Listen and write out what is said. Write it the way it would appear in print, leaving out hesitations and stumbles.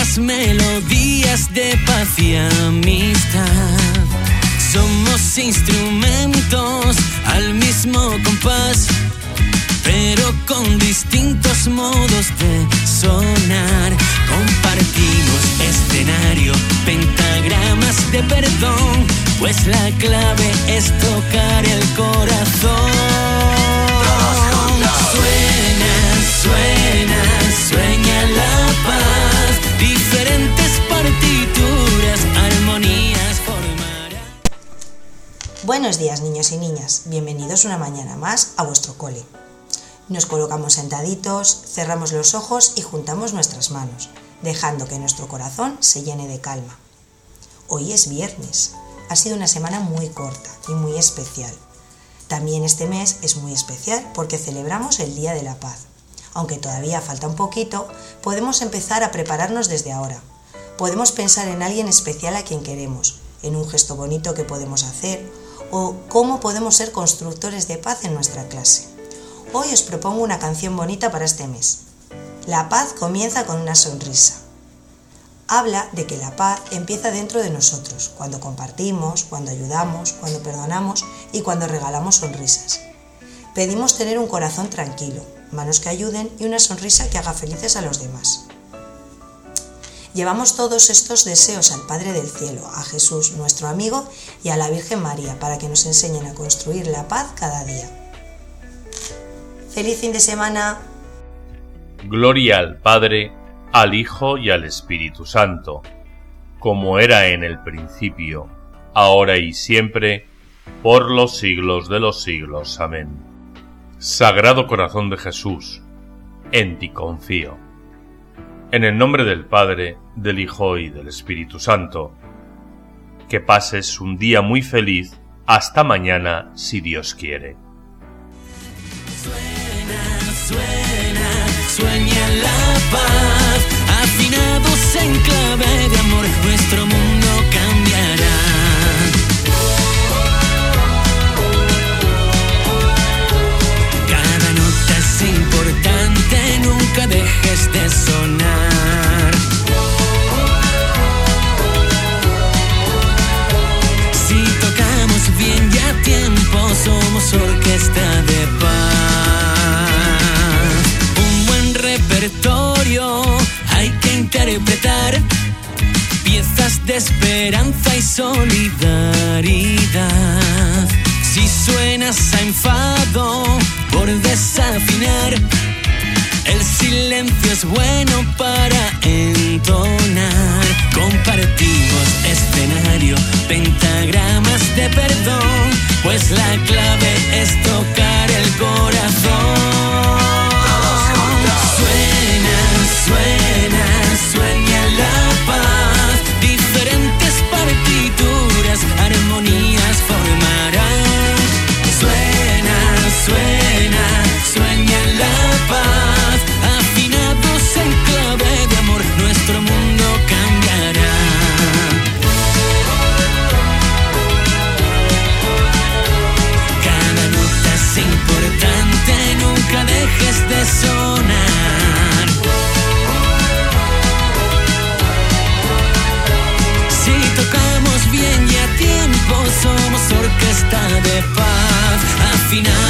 nuestras melodías de paz y amistad. Somos instrumentos al mismo compás, pero con distintos modos de sonar. Compartimos escenario, pentagramas de perdón, pues la clave es tocar el corazón. Suena, sueña la paz, diferentes partituras, armonías formarán. Buenos días, niños y niñas, bienvenidos una mañana más a vuestro cole. Nos colocamos sentaditos, cerramos los ojos y juntamos nuestras manos, dejando que nuestro corazón se llene de calma. Hoy es viernes, ha sido una semana muy corta y muy especial. También este mes es muy especial porque celebramos el Día de la Paz. Aunque todavía falta un poquito, podemos empezar a prepararnos desde ahora. Podemos pensar en alguien especial a quien queremos, en un gesto bonito que podemos hacer o cómo podemos ser constructores de paz en nuestra clase. Hoy os propongo una canción bonita para este mes. La paz comienza con una sonrisa. Habla de que la paz empieza dentro de nosotros, cuando compartimos, cuando ayudamos, cuando perdonamos y cuando regalamos sonrisas. Pedimos tener un corazón tranquilo, manos que ayuden y una sonrisa que haga felices a los demás. Llevamos todos estos deseos al Padre del Cielo, a Jesús, nuestro amigo, y a la Virgen María, para que nos enseñen a construir la paz cada día. ¡Feliz fin de semana! Gloria al Padre, al Hijo y al Espíritu Santo, como era en el principio, ahora y siempre, por los siglos de los siglos. Amén. Sagrado Corazón de Jesús, en ti confío. En el nombre del Padre, del Hijo y del Espíritu Santo. Que pases un día muy feliz. Hasta mañana, si Dios quiere. Sueña la paz, afinados en clave de amor, nuestro mundo cambiará. Cada nota es importante, nunca dejes de sonar. Si tocamos bien y a tiempo, somos orquesta de paz. Repertorio hay que interpretar, piezas de esperanza y solidaridad. Si suenas a enfado por desafinar, el silencio es bueno para entonar. Compartimos escenario, pentagramas de perdón, pues la clave es tocar el corazón. Sueña la paz, diferentes partituras, armonías formarán. Sueña la paz, afinados en clave de amor, nuestro mundo cambiará. Cada nota es importante, nunca dejes de sonar. Somos orquesta de paz, afinada.